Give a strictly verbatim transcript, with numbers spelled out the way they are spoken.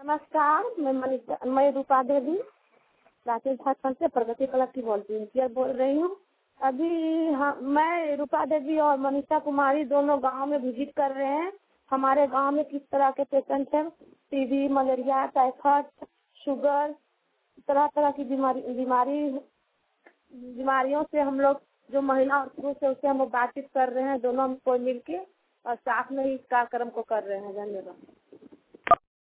नमस्कार, मैं मनीषा मैं रूपा देवी प्राचीन झारखंड से प्रगति क्लब की वॉलंटियर बोल रही हूँ। अभी हाँ, मैं रूपा देवी और मनीषा कुमारी दोनों गांव में विजिट कर रहे हैं। हमारे गांव में किस तरह के पेशेंट हैं, टीबी, मलेरिया, टाइफाइड, शुगर, तरह तरह की बीमारी बीमारी बीमारियों से हम लोग जो महिला और पुरुष है उससे हम लोग बातचीत कर रहे हैं, दोनों को मिलके और साथ में इस कार्यक्रम को कर रहे हैं। धन्यवाद।